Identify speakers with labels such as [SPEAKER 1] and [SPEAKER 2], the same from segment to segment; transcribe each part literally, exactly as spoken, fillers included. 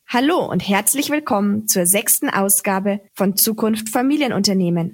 [SPEAKER 1] Hallo und herzlich willkommen zur sechsten Ausgabe von Zukunft Familienunternehmen.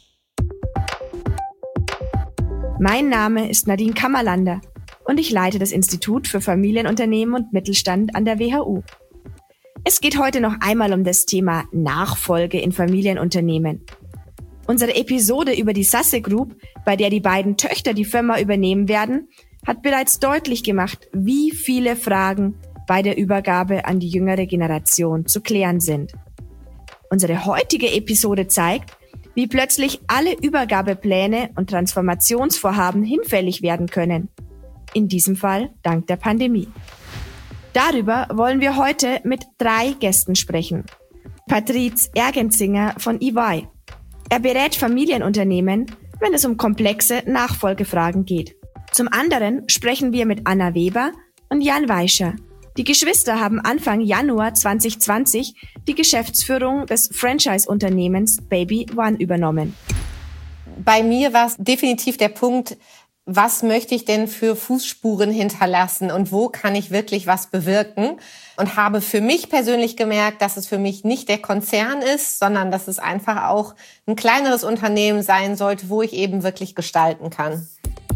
[SPEAKER 1] Mein Name ist Nadine Kammerlander und ich leite das Institut für Familienunternehmen und Mittelstand an der W H U. Es geht heute noch einmal um das Thema Nachfolge in Familienunternehmen. Unsere Episode über die Sasse Group, bei der die beiden Töchter die Firma übernehmen werden, hat bereits deutlich gemacht, wie viele Fragen bei der Übergabe an die jüngere Generation zu klären sind. Unsere heutige Episode zeigt, wie plötzlich alle Übergabepläne und Transformationsvorhaben hinfällig werden können. In diesem Fall dank der Pandemie. Darüber wollen wir heute mit drei Gästen sprechen. Patrice Ergenzinger von E Y. Er berät Familienunternehmen, wenn es um komplexe Nachfolgefragen geht. Zum anderen sprechen wir mit Anna Weber und Jan Weischer. Die Geschwister haben Anfang Januar zwanzig zwanzig die Geschäftsführung des Franchise-Unternehmens Baby One übernommen.
[SPEAKER 2] Bei mir war es definitiv der Punkt, was möchte ich denn für Fußspuren hinterlassen und wo kann ich wirklich was bewirken? Und habe für mich persönlich gemerkt, dass es für mich nicht der Konzern ist, sondern dass es einfach auch ein kleineres Unternehmen sein sollte, wo ich eben wirklich gestalten kann.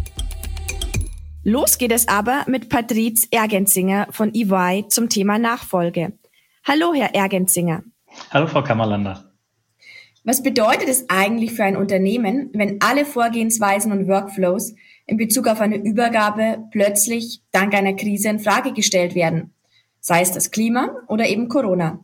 [SPEAKER 1] Los geht es aber mit Patrice Ergenzinger von E Y zum Thema Nachfolge. Hallo, Herr Ergenzinger.
[SPEAKER 3] Hallo, Frau Kammerlander.
[SPEAKER 1] Was bedeutet es eigentlich für ein Unternehmen, wenn alle Vorgehensweisen und Workflows in Bezug auf eine Übergabe plötzlich dank einer Krise in Frage gestellt werden? Sei es das Klima oder eben Corona.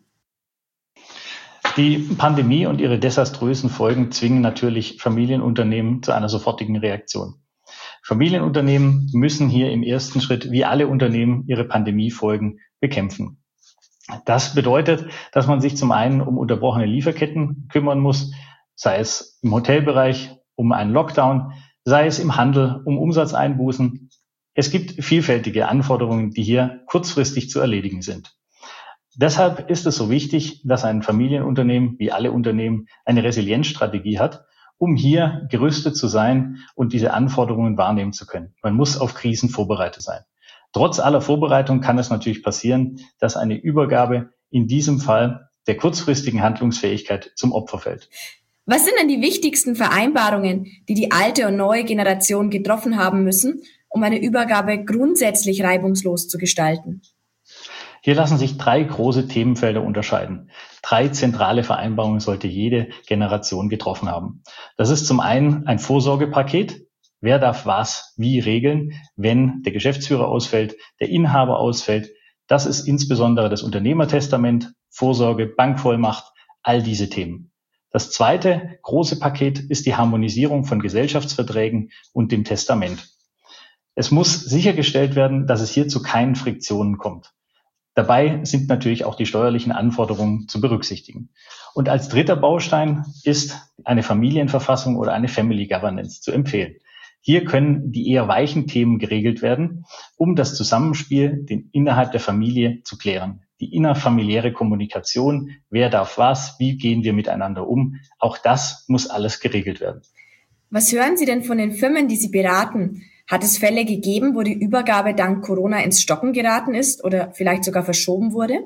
[SPEAKER 3] Die Pandemie und ihre desaströsen Folgen zwingen natürlich Familienunternehmen zu einer sofortigen Reaktion. Familienunternehmen müssen hier im ersten Schritt, wie alle Unternehmen, ihre Pandemiefolgen bekämpfen. Das bedeutet, dass man sich zum einen um unterbrochene Lieferketten kümmern muss, sei es im Hotelbereich um einen Lockdown, sei es im Handel um Umsatzeinbußen. Es gibt vielfältige Anforderungen, die hier kurzfristig zu erledigen sind. Deshalb ist es so wichtig, dass ein Familienunternehmen, wie alle Unternehmen, eine Resilienzstrategie hat, um hier gerüstet zu sein und diese Anforderungen wahrnehmen zu können. Man muss auf Krisen vorbereitet sein. Trotz aller Vorbereitung kann es natürlich passieren, dass eine Übergabe in diesem Fall der kurzfristigen Handlungsfähigkeit zum Opfer fällt.
[SPEAKER 1] Was sind denn die wichtigsten Vereinbarungen, die die alte und neue Generation getroffen haben müssen, um eine Übergabe grundsätzlich reibungslos zu gestalten?
[SPEAKER 3] Hier lassen sich drei große Themenfelder unterscheiden. Drei zentrale Vereinbarungen sollte jede Generation getroffen haben. Das ist zum einen ein Vorsorgepaket. Wer darf was wie regeln, wenn der Geschäftsführer ausfällt, der Inhaber ausfällt? Das ist insbesondere das Unternehmertestament, Vorsorge, Bankvollmacht, all diese Themen. Das zweite große Paket ist die Harmonisierung von Gesellschaftsverträgen und dem Testament. Es muss sichergestellt werden, dass es hier zu keinen Friktionen kommt. Dabei sind natürlich auch die steuerlichen Anforderungen zu berücksichtigen. Und als dritter Baustein ist eine Familienverfassung oder eine Family Governance zu empfehlen. Hier können die eher weichen Themen geregelt werden, um das Zusammenspiel den innerhalb der Familie zu klären. Die innerfamiliäre Kommunikation, wer darf was, wie gehen wir miteinander um, auch das muss alles geregelt werden.
[SPEAKER 1] Was hören Sie denn von den Firmen, die Sie beraten? Hat es Fälle gegeben, wo die Übergabe dank Corona ins Stocken geraten ist oder vielleicht sogar verschoben wurde?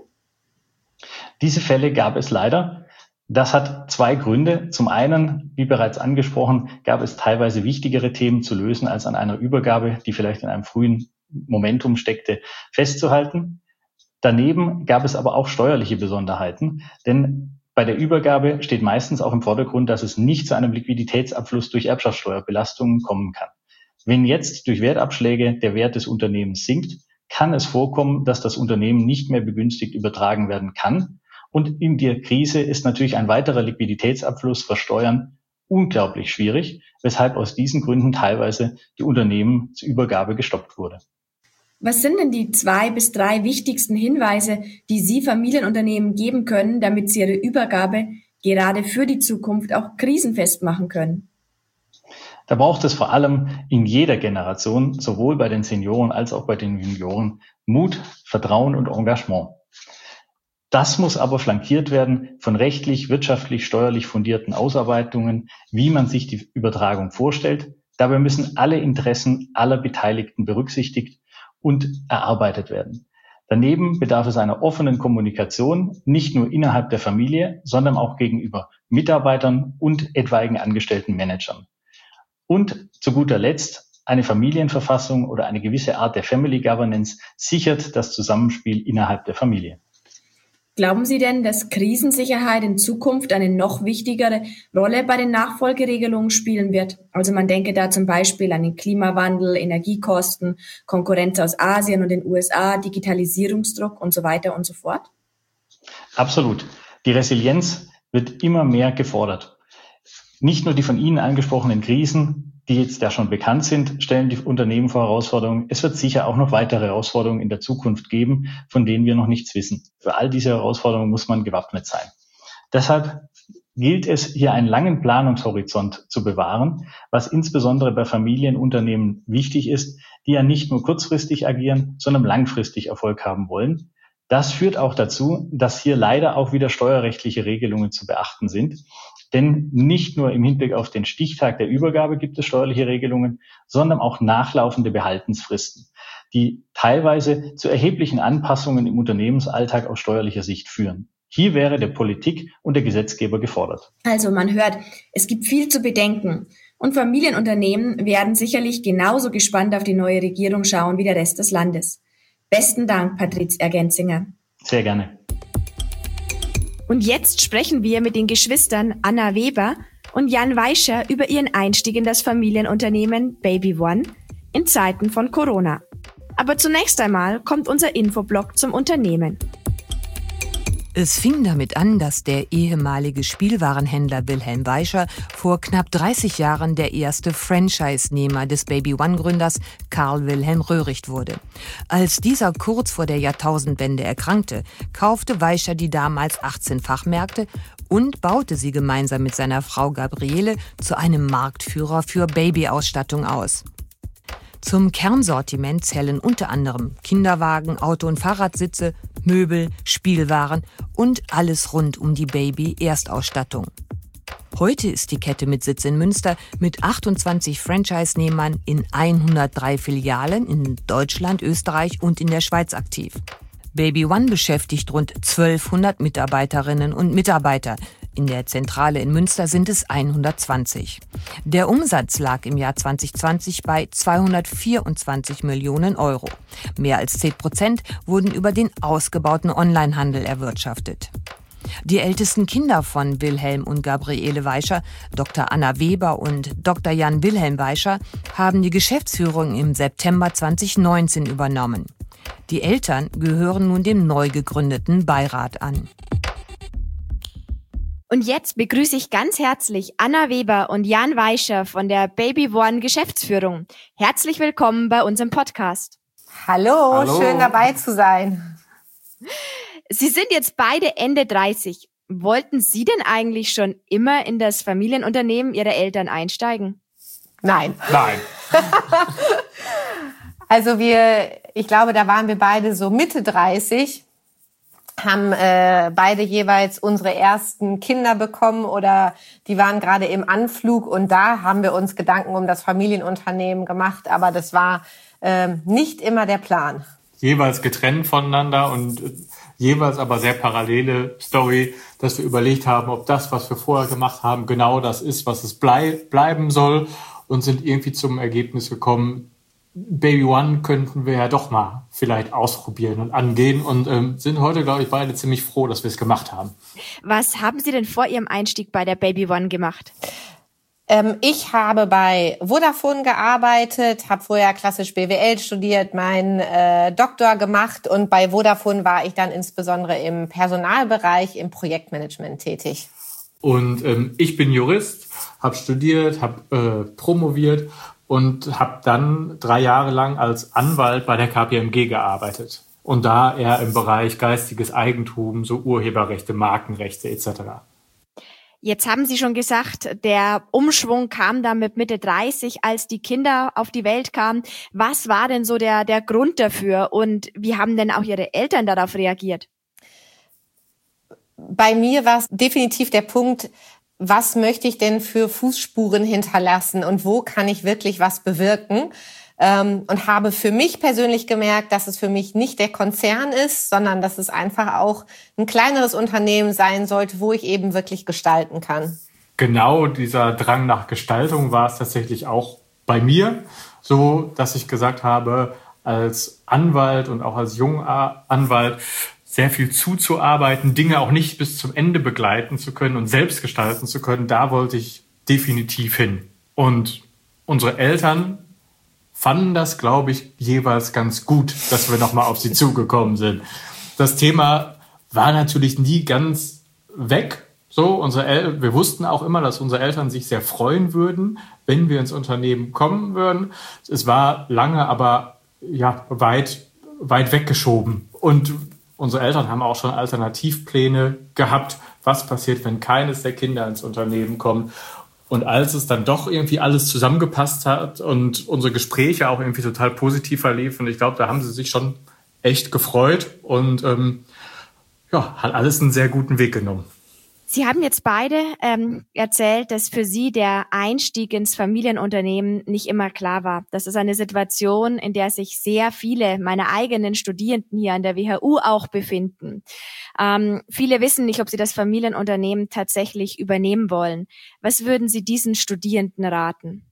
[SPEAKER 3] Diese Fälle gab es leider. Das hat zwei Gründe. Zum einen, wie bereits angesprochen, gab es teilweise wichtigere Themen zu lösen, als an einer Übergabe, die vielleicht in einem frühen Momentum steckte, festzuhalten. Daneben gab es aber auch steuerliche Besonderheiten, denn bei der Übergabe steht meistens auch im Vordergrund, dass es nicht zu einem Liquiditätsabfluss durch Erbschaftssteuerbelastungen kommen kann. Wenn jetzt durch Wertabschläge der Wert des Unternehmens sinkt, kann es vorkommen, dass das Unternehmen nicht mehr begünstigt übertragen werden kann. Und in der Krise ist natürlich ein weiterer Liquiditätsabfluss versteuern unglaublich schwierig, weshalb aus diesen Gründen teilweise die Unternehmen zur Übergabe gestoppt wurde.
[SPEAKER 1] Was sind denn die zwei bis drei wichtigsten Hinweise, die Sie Familienunternehmen geben können, damit sie ihre Übergabe gerade für die Zukunft auch krisenfest machen können?
[SPEAKER 3] Da braucht es vor allem in jeder Generation, sowohl bei den Senioren als auch bei den Junioren, Mut, Vertrauen und Engagement. Das muss aber flankiert werden von rechtlich, wirtschaftlich, steuerlich fundierten Ausarbeitungen, wie man sich die Übertragung vorstellt. Dabei müssen alle Interessen aller Beteiligten berücksichtigt und erarbeitet werden. Daneben bedarf es einer offenen Kommunikation, nicht nur innerhalb der Familie, sondern auch gegenüber Mitarbeitern und etwaigen angestellten Managern. Und zu guter Letzt, eine Familienverfassung oder eine gewisse Art der Family Governance sichert das Zusammenspiel innerhalb der Familie.
[SPEAKER 1] Glauben Sie denn, dass Krisensicherheit in Zukunft eine noch wichtigere Rolle bei den Nachfolgeregelungen spielen wird? Also man denke da zum Beispiel an den Klimawandel, Energiekosten, Konkurrenz aus Asien und den U S A, Digitalisierungsdruck und so weiter und so fort?
[SPEAKER 3] Absolut. Die Resilienz wird immer mehr gefordert. Nicht nur die von Ihnen angesprochenen Krisen, die jetzt ja schon bekannt sind, stellen die Unternehmen vor Herausforderungen. Es wird sicher auch noch weitere Herausforderungen in der Zukunft geben, von denen wir noch nichts wissen. Für all diese Herausforderungen muss man gewappnet sein. Deshalb gilt es, hier einen langen Planungshorizont zu bewahren, was insbesondere bei Familienunternehmen wichtig ist, die ja nicht nur kurzfristig agieren, sondern langfristig Erfolg haben wollen. Das führt auch dazu, dass hier leider auch wieder steuerrechtliche Regelungen zu beachten sind. Denn nicht nur im Hinblick auf den Stichtag der Übergabe gibt es steuerliche Regelungen, sondern auch nachlaufende Behaltensfristen, die teilweise zu erheblichen Anpassungen im Unternehmensalltag aus steuerlicher Sicht führen. Hier wäre der Politik und der Gesetzgeber gefordert.
[SPEAKER 1] Also man hört, es gibt viel zu bedenken. Und Familienunternehmen werden sicherlich genauso gespannt auf die neue Regierung schauen wie der Rest des Landes. Besten Dank, Patrizia Genzinger.
[SPEAKER 3] Sehr gerne.
[SPEAKER 1] Und jetzt sprechen wir mit den Geschwistern Anna Weber und Jan Weischer über ihren Einstieg in das Familienunternehmen Baby One in Zeiten von Corona. Aber zunächst einmal kommt unser Infoblock zum Unternehmen.
[SPEAKER 4] Es fing damit an, dass der ehemalige Spielwarenhändler Wilhelm Weischer vor knapp dreißig Jahren der erste Franchise-Nehmer des Baby One-Gründers Karl Wilhelm Röhricht wurde. Als dieser kurz vor der Jahrtausendwende erkrankte, kaufte Weischer die damals achtzehn Fachmärkte und baute sie gemeinsam mit seiner Frau Gabriele zu einem Marktführer für Babyausstattung aus. Zum Kernsortiment zählen unter anderem Kinderwagen, Auto- und Fahrradsitze, Möbel, Spielwaren und alles rund um die Baby-Erstausstattung. Heute ist die Kette mit Sitz in Münster mit achtundzwanzig Franchise-Nehmern in hundertdrei Filialen in Deutschland, Österreich und in der Schweiz aktiv. Baby One beschäftigt rund zwölfhundert Mitarbeiterinnen und Mitarbeiter. In der Zentrale in Münster sind es hundertzwanzig. Der Umsatz lag im Jahr zwanzig zwanzig bei zweihundertvierundzwanzig Millionen Euro. Mehr als zehn Prozent wurden über den ausgebauten Onlinehandel erwirtschaftet. Die ältesten Kinder von Wilhelm und Gabriele Weischer, Doktor Anna Weber und Doktor Jan Wilhelm Weischer, haben die Geschäftsführung im September zwanzig neunzehn übernommen. Die Eltern gehören nun dem neu gegründeten Beirat an.
[SPEAKER 1] Und jetzt begrüße ich ganz herzlich Anna Weber und Jan Weischer von der Baby One Geschäftsführung. Herzlich willkommen bei unserem Podcast.
[SPEAKER 2] Hallo,
[SPEAKER 3] Hallo.
[SPEAKER 2] Schön dabei zu sein.
[SPEAKER 1] Sie sind jetzt beide Ende dreißig. Wollten Sie denn eigentlich schon immer in das Familienunternehmen Ihrer Eltern einsteigen?
[SPEAKER 2] Nein.
[SPEAKER 3] Nein.
[SPEAKER 2] Also wir, ich glaube, da waren wir beide so Mitte dreißig, haben äh, beide jeweils unsere ersten Kinder bekommen oder die waren gerade im Anflug und da haben wir uns Gedanken um das Familienunternehmen gemacht, aber das war äh, nicht immer der Plan.
[SPEAKER 5] Jeweils getrennt voneinander und jeweils aber sehr parallele Story, dass wir überlegt haben, ob das, was wir vorher gemacht haben, genau das ist, was es blei- bleiben soll und sind irgendwie zum Ergebnis gekommen, Baby One könnten wir ja doch mal vielleicht ausprobieren und angehen und ähm, sind heute, glaube ich, beide ziemlich froh, dass wir es gemacht haben.
[SPEAKER 1] Was haben Sie denn vor Ihrem Einstieg bei der Baby One gemacht?
[SPEAKER 2] Ähm, ich habe bei Vodafone gearbeitet, habe vorher klassisch B W L studiert, meinen äh, Doktor gemacht und bei Vodafone war ich dann insbesondere im Personalbereich, im Projektmanagement tätig.
[SPEAKER 5] Und ähm, ich bin Jurist, habe studiert, habe äh, promoviert und habe dann drei Jahre lang als Anwalt bei der K P M G gearbeitet. Und da eher im Bereich geistiges Eigentum, so Urheberrechte, Markenrechte et cetera.
[SPEAKER 1] Jetzt haben Sie schon gesagt, der Umschwung kam dann mit Mitte dreißig, als die Kinder auf die Welt kamen. Was war denn so der, der Grund dafür und wie haben denn auch Ihre Eltern darauf reagiert?
[SPEAKER 2] Bei mir war es definitiv der Punkt, was möchte ich denn für Fußspuren hinterlassen und wo kann ich wirklich was bewirken? ähm, und habe für mich persönlich gemerkt, dass es für mich nicht der Konzern ist, sondern dass es einfach auch ein kleineres Unternehmen sein sollte, wo ich eben wirklich gestalten kann.
[SPEAKER 5] Genau dieser Drang nach Gestaltung war es tatsächlich auch bei mir, so dass ich gesagt habe, als Anwalt und auch als junger Anwalt sehr viel zuzuarbeiten, Dinge auch nicht bis zum Ende begleiten zu können und selbst gestalten zu können, da wollte ich definitiv hin. Und unsere Eltern fanden das, glaube ich, jeweils ganz gut, dass wir nochmal auf sie zugekommen sind. Das Thema war natürlich nie ganz weg. So, unsere El- wir wussten auch immer, dass unsere Eltern sich sehr freuen würden, wenn wir ins Unternehmen kommen würden. Es war lange, aber ja, weit, weit weggeschoben. Und unsere Eltern haben auch schon Alternativpläne gehabt, was passiert, wenn keines der Kinder ins Unternehmen kommt. Und als es dann doch irgendwie alles zusammengepasst hat und unsere Gespräche auch irgendwie total positiv verliefen, ich glaube, da haben sie sich schon echt gefreut und ähm, ja, hat alles einen sehr guten Weg genommen.
[SPEAKER 1] Sie haben jetzt beide ähm, erzählt, dass für Sie der Einstieg ins Familienunternehmen nicht immer klar war. Das ist eine Situation, in der sich sehr viele meiner eigenen Studierenden hier an der W H U auch befinden. Ähm, viele wissen nicht, ob sie das Familienunternehmen tatsächlich übernehmen wollen. Was würden Sie diesen Studierenden raten?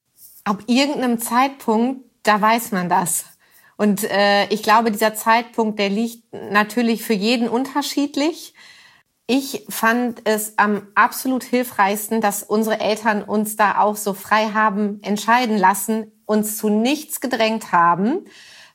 [SPEAKER 2] Ab irgendeinem Zeitpunkt, da weiß man das. Und äh, ich glaube, dieser Zeitpunkt, der liegt natürlich für jeden unterschiedlich. Ich fand es am absolut hilfreichsten, dass unsere Eltern uns da auch so frei haben entscheiden lassen, uns zu nichts gedrängt haben.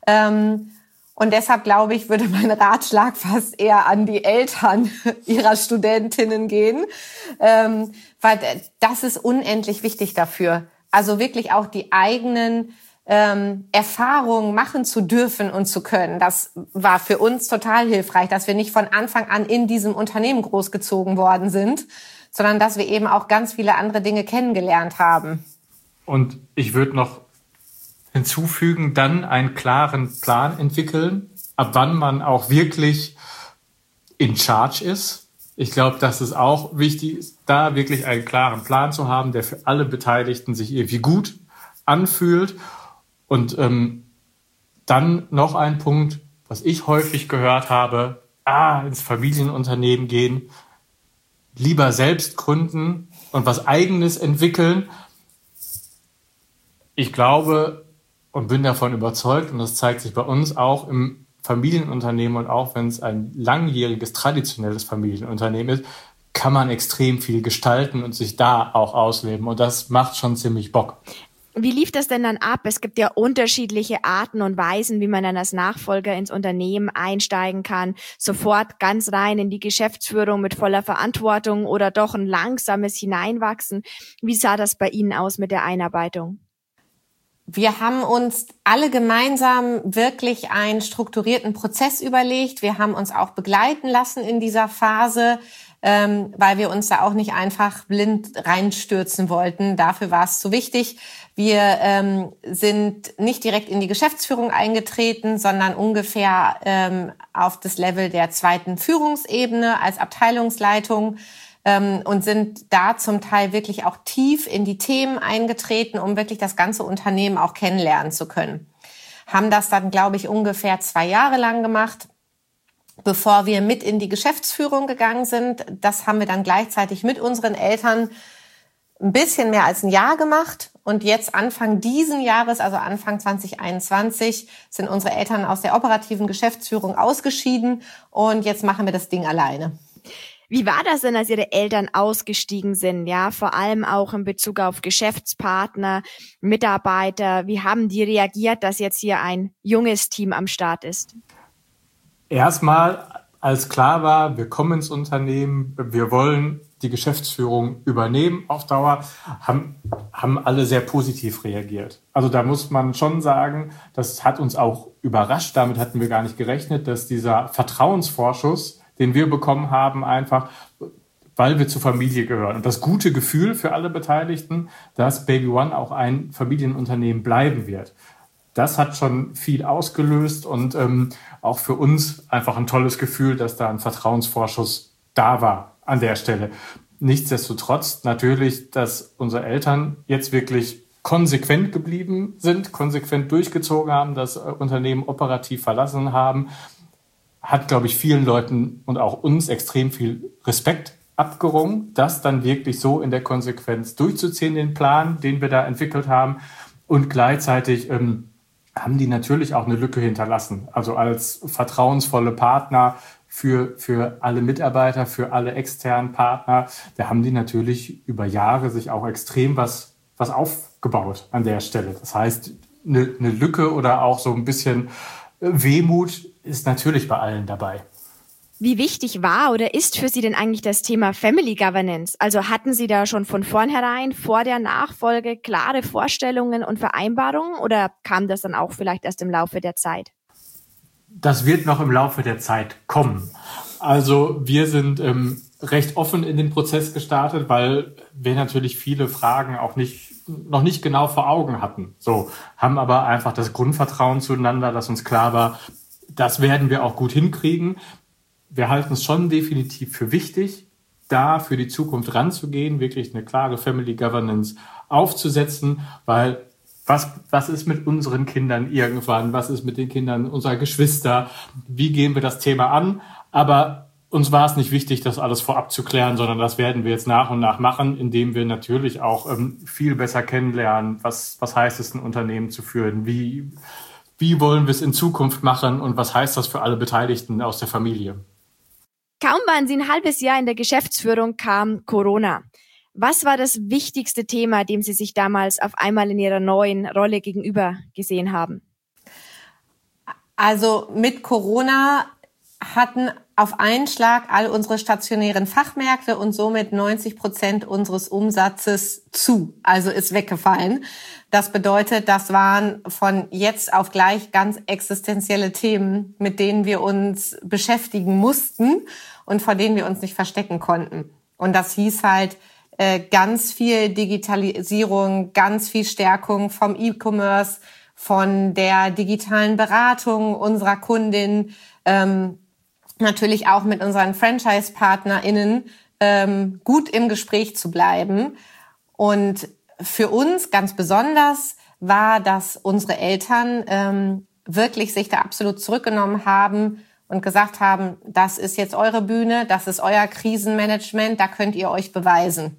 [SPEAKER 2] Ähm, und deshalb, glaube ich, würde mein Ratschlag fast eher an die Eltern ihrer Studentinnen gehen, ähm, weil das ist unendlich wichtig dafür. Also wirklich auch die eigenen Ähm, Erfahrungen machen zu dürfen und zu können. Das war für uns total hilfreich, dass wir nicht von Anfang an in diesem Unternehmen großgezogen worden sind, sondern dass wir eben auch ganz viele andere Dinge kennengelernt haben.
[SPEAKER 5] Und ich würde noch hinzufügen, dann einen klaren Plan entwickeln, ab wann man auch wirklich in charge ist. Ich glaube, dass es auch wichtig ist, da wirklich einen klaren Plan zu haben, der für alle Beteiligten sich irgendwie gut anfühlt. Und ähm, dann noch ein Punkt, was ich häufig gehört habe, ah, ins Familienunternehmen gehen, lieber selbst gründen und was Eigenes entwickeln. Ich glaube und bin davon überzeugt, und das zeigt sich bei uns auch im Familienunternehmen und auch wenn es ein langjähriges, traditionelles Familienunternehmen ist, kann man extrem viel gestalten und sich da auch ausleben. Und das macht schon ziemlich Bock.
[SPEAKER 1] Wie lief das denn dann ab? Es gibt ja unterschiedliche Arten und Weisen, wie man dann als Nachfolger ins Unternehmen einsteigen kann. Sofort ganz rein in die Geschäftsführung mit voller Verantwortung oder doch ein langsames Hineinwachsen. Wie sah das bei Ihnen aus mit der Einarbeitung?
[SPEAKER 2] Wir haben uns alle gemeinsam wirklich einen strukturierten Prozess überlegt. Wir haben uns auch begleiten lassen in dieser Phase, ähm, weil wir uns da auch nicht einfach blind reinstürzen wollten. Dafür war es zu wichtig. Wir ähm, sind nicht direkt in die Geschäftsführung eingetreten, sondern ungefähr ähm, auf das Level der zweiten Führungsebene als Abteilungsleitung ähm, und sind da zum Teil wirklich auch tief in die Themen eingetreten, um wirklich das ganze Unternehmen auch kennenlernen zu können. Haben das dann, glaube ich, ungefähr zwei Jahre lang gemacht, bevor wir mit in die Geschäftsführung gegangen sind. Das haben wir dann gleichzeitig mit unseren Eltern ein bisschen mehr als ein Jahr gemacht. Und jetzt Anfang diesen Jahres, also Anfang zwanzig einundzwanzig, sind unsere Eltern aus der operativen Geschäftsführung ausgeschieden. Und jetzt machen wir das Ding alleine.
[SPEAKER 1] Wie war das denn, als Ihre Eltern ausgestiegen sind? Ja, vor allem auch in Bezug auf Geschäftspartner, Mitarbeiter. Wie haben die reagiert, dass jetzt hier ein junges Team am Start ist?
[SPEAKER 5] Erstmal, als klar war, wir kommen ins Unternehmen, wir wollen die Geschäftsführung übernehmen auf Dauer, haben, haben alle sehr positiv reagiert. Also da muss man schon sagen, das hat uns auch überrascht, damit hatten wir gar nicht gerechnet, dass dieser Vertrauensvorschuss, den wir bekommen haben, einfach, weil wir zur Familie gehören. Und das gute Gefühl für alle Beteiligten, dass Baby One auch ein Familienunternehmen bleiben wird. Das hat schon viel ausgelöst und ähm, auch für uns einfach ein tolles Gefühl, dass da ein Vertrauensvorschuss da war an der Stelle. Nichtsdestotrotz natürlich, dass unsere Eltern jetzt wirklich konsequent geblieben sind, konsequent durchgezogen haben, das Unternehmen operativ verlassen haben, hat, glaube ich, vielen Leuten und auch uns extrem viel Respekt abgerungen, das dann wirklich so in der Konsequenz durchzuziehen, den Plan, den wir da entwickelt haben. Und gleichzeitig ähm, haben die natürlich auch eine Lücke hinterlassen. Also als vertrauensvolle Partner für, für alle Mitarbeiter, für alle externen Partner, da haben die natürlich über Jahre sich auch extrem was, was aufgebaut an der Stelle. Das heißt, eine, eine Lücke oder auch so ein bisschen Wehmut ist natürlich bei allen dabei.
[SPEAKER 1] Wie wichtig war oder ist für Sie denn eigentlich das Thema Family Governance? Also hatten Sie da schon von vornherein vor der Nachfolge klare Vorstellungen und Vereinbarungen oder kam das dann auch vielleicht erst im Laufe der Zeit?
[SPEAKER 5] Das wird noch im Laufe der Zeit kommen. Also wir sind ähm, recht offen in den Prozess gestartet, weil wir natürlich viele Fragen auch nicht noch nicht genau vor Augen hatten. So, haben aber einfach das Grundvertrauen zueinander, dass uns klar war, das werden wir auch gut hinkriegen. Wir halten es schon definitiv für wichtig, da für die Zukunft ranzugehen, wirklich eine klare Family Governance aufzusetzen, weil was, was ist mit unseren Kindern irgendwann? Was ist mit den Kindern unserer Geschwister? Wie gehen wir das Thema an? Aber uns war es nicht wichtig, das alles vorab zu klären, sondern das werden wir jetzt nach und nach machen, indem wir natürlich auch ähm, viel besser kennenlernen, was, was heißt es, ein Unternehmen zu führen, wie, wie wollen wir es in Zukunft machen und was heißt das für alle Beteiligten aus der Familie.
[SPEAKER 1] Kaum waren Sie ein halbes Jahr in der Geschäftsführung, kam Corona. Was war das wichtigste Thema, dem Sie sich damals auf einmal in Ihrer neuen Rolle gegenüber gesehen haben?
[SPEAKER 2] Also mit Corona hatten auf einen Schlag all unsere stationären Fachmärkte und somit neunzig Prozent unseres Umsatzes zu, also ist weggefallen. Das bedeutet, das waren von jetzt auf gleich ganz existenzielle Themen, mit denen wir uns beschäftigen mussten und vor denen wir uns nicht verstecken konnten. Und das hieß halt äh, ganz viel Digitalisierung, ganz viel Stärkung vom E-Commerce, von der digitalen Beratung unserer Kundin, ähm, natürlich auch mit unseren Franchise-PartnerInnen ähm, gut im Gespräch zu bleiben. Und für uns ganz besonders war, dass unsere Eltern ähm, wirklich sich da absolut zurückgenommen haben und gesagt haben, das ist jetzt eure Bühne, das ist euer Krisenmanagement, da könnt ihr euch beweisen.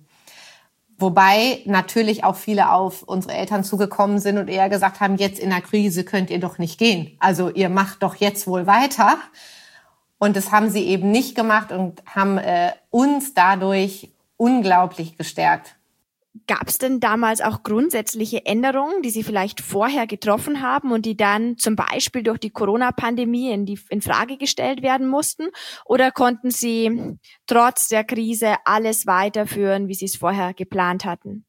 [SPEAKER 2] Wobei natürlich auch viele auf unsere Eltern zugekommen sind und eher gesagt haben, jetzt in der Krise könnt ihr doch nicht gehen. Also ihr macht doch jetzt wohl weiter. Und das haben sie eben nicht gemacht und haben äh, uns dadurch unglaublich gestärkt.
[SPEAKER 1] Gab es denn damals auch grundsätzliche Änderungen, die Sie vielleicht vorher getroffen haben und die dann zum Beispiel durch die Corona-Pandemie in, die, in Frage gestellt werden mussten? Oder konnten Sie trotz der Krise alles weiterführen, wie Sie es vorher geplant hatten?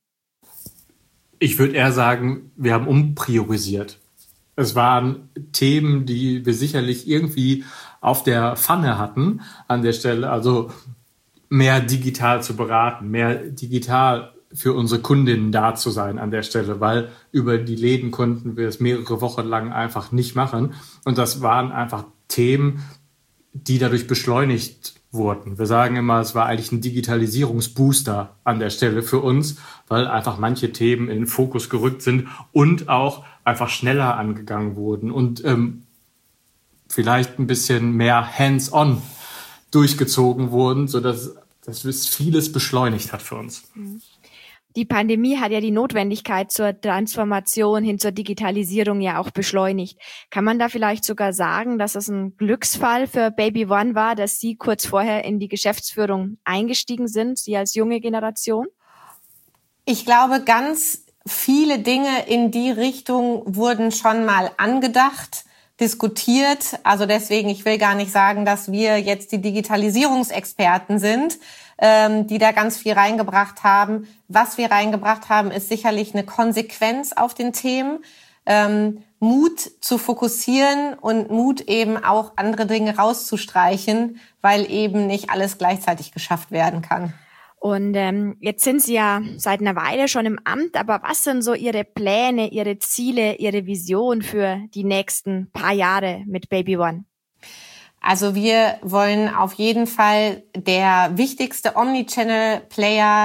[SPEAKER 5] Ich würde eher sagen, wir haben umpriorisiert. Es waren Themen, die wir sicherlich irgendwie auf der Pfanne hatten an der Stelle. Also mehr digital zu beraten, mehr digital für unsere Kundinnen da zu sein an der Stelle, weil über die Läden konnten wir es mehrere Wochen lang einfach nicht machen. Und das waren einfach Themen, die dadurch beschleunigt wurden. Wir sagen immer, es war eigentlich ein Digitalisierungsbooster an der Stelle für uns, weil einfach manche Themen in den Fokus gerückt sind und auch einfach schneller angegangen wurden und ähm, vielleicht ein bisschen mehr hands-on durchgezogen wurden, sodass das vieles beschleunigt hat für uns.
[SPEAKER 1] Die Pandemie hat ja die Notwendigkeit zur Transformation hin zur Digitalisierung ja auch beschleunigt. Kann man da vielleicht sogar sagen, dass es ein Glücksfall für Baby One war, dass Sie kurz vorher in die Geschäftsführung eingestiegen sind, Sie als junge Generation?
[SPEAKER 2] Ich glaube, ganz viele Dinge in die Richtung wurden schon mal angedacht, diskutiert. Also deswegen, ich will gar nicht sagen, dass wir jetzt die Digitalisierungsexperten sind, ähm, die da ganz viel reingebracht haben. Was wir reingebracht haben, ist sicherlich eine Konsequenz auf den Themen, ähm, Mut zu fokussieren und Mut eben auch andere Dinge rauszustreichen, weil eben nicht alles gleichzeitig geschafft werden kann.
[SPEAKER 1] Und ähm, jetzt sind Sie ja seit einer Weile schon im Amt, aber was sind so Ihre Pläne, Ihre Ziele, Ihre Vision für die nächsten paar Jahre mit Baby One?
[SPEAKER 2] Also wir wollen auf jeden Fall der wichtigste Omnichannel-Player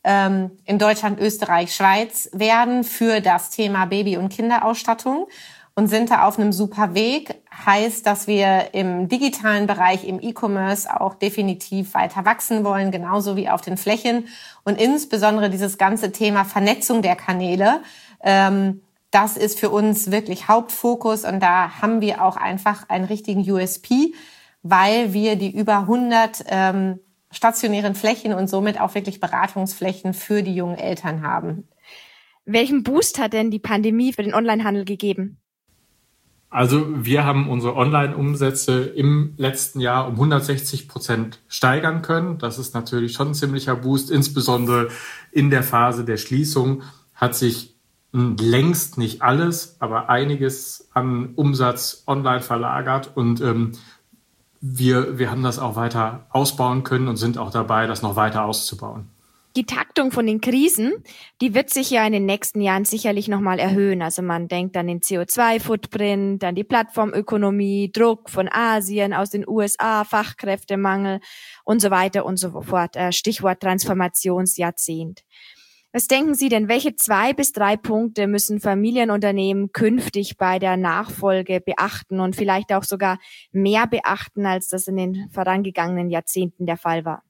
[SPEAKER 2] ähm, in Deutschland, Österreich, Schweiz werden für das Thema Baby- und Kinderausstattung und sind da auf einem super Weg. Heißt, dass wir im digitalen Bereich, im E-Commerce auch definitiv weiter wachsen wollen, genauso wie auf den Flächen. Und insbesondere dieses ganze Thema Vernetzung der Kanäle, ähm, das ist für uns wirklich Hauptfokus. Und da haben wir auch einfach einen richtigen U S P, weil wir die über hundert ähm, stationären Flächen und somit auch wirklich Beratungsflächen für die jungen Eltern haben.
[SPEAKER 1] Welchen Boost hat denn die Pandemie für den Onlinehandel gegeben?
[SPEAKER 5] Also wir haben unsere Online-Umsätze im letzten Jahr um hundertsechzig Prozent steigern können. Das ist natürlich schon ein ziemlicher Boost. Insbesondere in der Phase der Schließung hat sich längst nicht alles, aber einiges an Umsatz online verlagert. Und ähm, wir, wir haben das auch weiter ausbauen können und sind auch dabei, das noch weiter auszubauen.
[SPEAKER 1] Die Taktung von den Krisen, die wird sich ja in den nächsten Jahren sicherlich nochmal erhöhen. Also man denkt an den C O zwei Footprint, an die Plattformökonomie, Druck von Asien, aus den U S A, Fachkräftemangel und so weiter und so fort. Stichwort Transformationsjahrzehnt. Was denken Sie denn, welche zwei bis drei Punkte müssen Familienunternehmen künftig bei der Nachfolge beachten und vielleicht auch sogar mehr beachten, als das in den vorangegangenen Jahrzehnten der Fall war?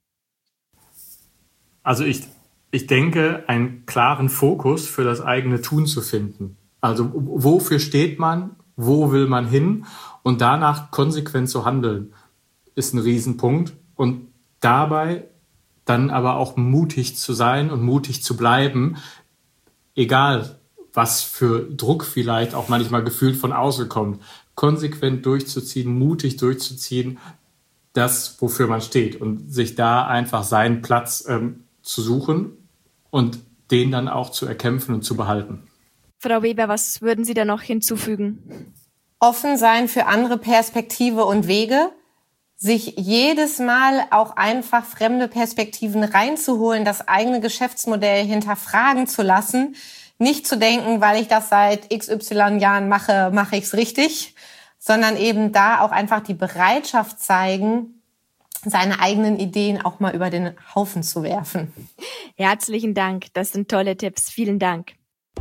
[SPEAKER 5] Also ich, ich denke, einen klaren Fokus für das eigene Tun zu finden. Also wofür steht man, wo will man hin und danach konsequent zu handeln, ist ein Riesenpunkt. Und dabei dann aber auch mutig zu sein und mutig zu bleiben, egal was für Druck vielleicht auch manchmal gefühlt von außen kommt. Konsequent durchzuziehen, mutig durchzuziehen, das, wofür man steht und sich da einfach seinen Platz ähm, zu suchen und den dann auch zu erkämpfen und zu behalten.
[SPEAKER 1] Frau Weber, was würden Sie da noch hinzufügen?
[SPEAKER 2] Offen sein für andere Perspektive und Wege, sich jedes Mal auch einfach fremde Perspektiven reinzuholen, das eigene Geschäftsmodell hinterfragen zu lassen, nicht zu denken, weil ich das seit X Y Jahren mache, mache ich es richtig, sondern eben da auch einfach die Bereitschaft zeigen, seine eigenen Ideen auch mal über den Haufen zu werfen.
[SPEAKER 1] Herzlichen Dank, das sind tolle Tipps. Vielen Dank.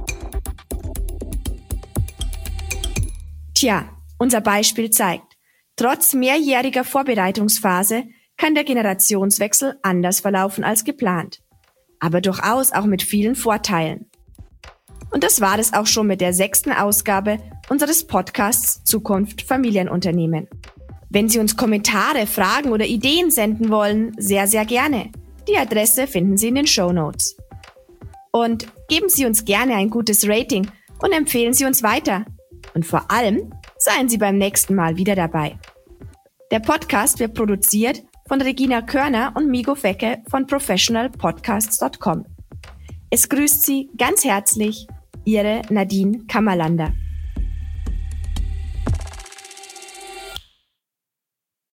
[SPEAKER 1] Tja, unser Beispiel zeigt, trotz mehrjähriger Vorbereitungsphase kann der Generationswechsel anders verlaufen als geplant, aber durchaus auch mit vielen Vorteilen. Und das war es auch schon mit der sechsten Ausgabe unseres Podcasts Zukunft Familienunternehmen. Wenn Sie uns Kommentare, Fragen oder Ideen senden wollen, sehr, sehr gerne. Die Adresse finden Sie in den Shownotes. Und geben Sie uns gerne ein gutes Rating und empfehlen Sie uns weiter. Und vor allem seien Sie beim nächsten Mal wieder dabei. Der Podcast wird produziert von Regina Körner und Migo Fecke von professional podcasts dot com. Es grüßt Sie ganz herzlich Ihre Nadine Kammerlander.